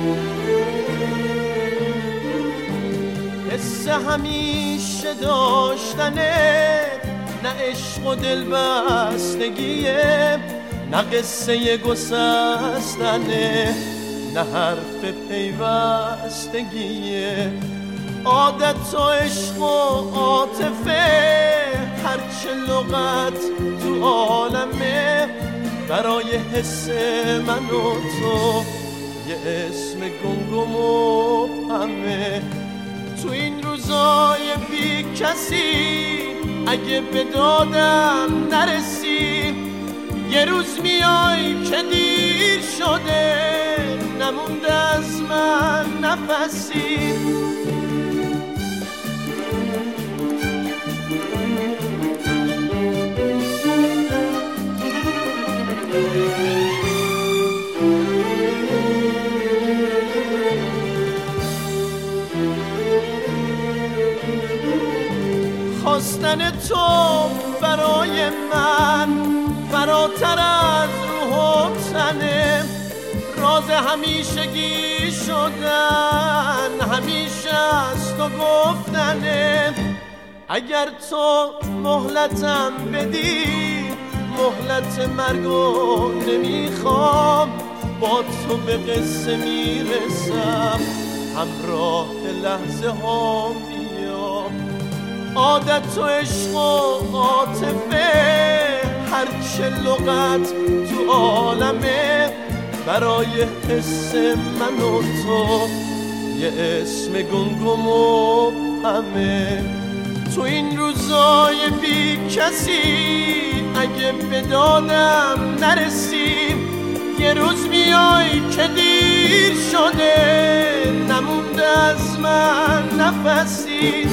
حس همیشه داشتنه، نه عشق و دل بستگیه، نه قصه گسستنه، نه حرف پیوستگیه. عادت و عشق و عاطفه، هرچه لغت تو عالمه، برای حس من و تو یه اسم گمگم و همه. تو این روزای بی کسی اگه به دادم نرسی، یه روز میای که دیر شده، نمونده از من نفسی. خواستن تو برای من فراتر از روح و تنه، راز همیشگی شدن همیشه از تو گفتنه. اگر تو مهلتم بدی، مهلت مرگو نمیخوام، با تو به قصه میرسم، همراه لحظه ها میام. عادت و عشق و عاطفه، هرچه لغت تو عالمه، برای حس من و تو یه اسم گمگم و همه. تو این روزای بی کسی اگه به دادم نرسی، یه روز میای که دیر شده، نمونده از من نفسی.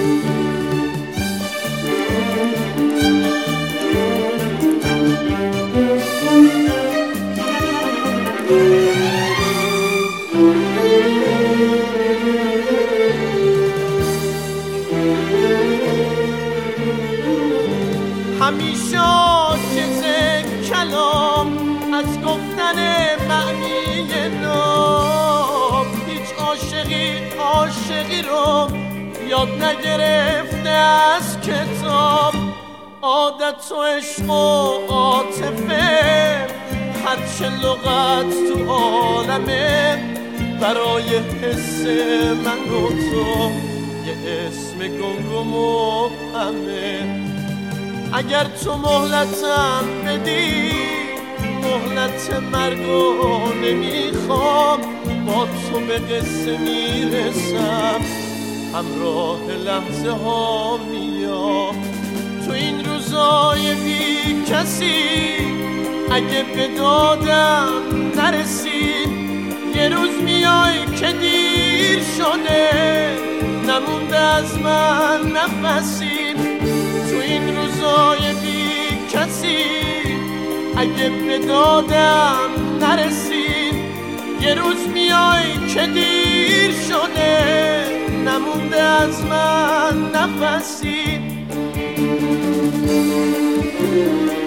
همیشه عاجز کلام از گفتن معنی نام، هیچ عاشقی رو یاد نگرفته از کتاب. عادت و عشق و عاطفه، هرچه لغت تو عالمه، برای حس من و تو یه اسم گمگم و همه. اگر تو مهلتم بدی، مهلت مرگو نمیخوام، با تو به قصه میرسم، همراه لحظه ها میام. تو این روزای بی کسی اگه به دادم نرسی، یه روز میای که دیر شده، نمونده از من نفسی. تو این روزای بی کسی اگه به دادم نرسی، یه روز میای که دیر شده، نمونده از من نفسی.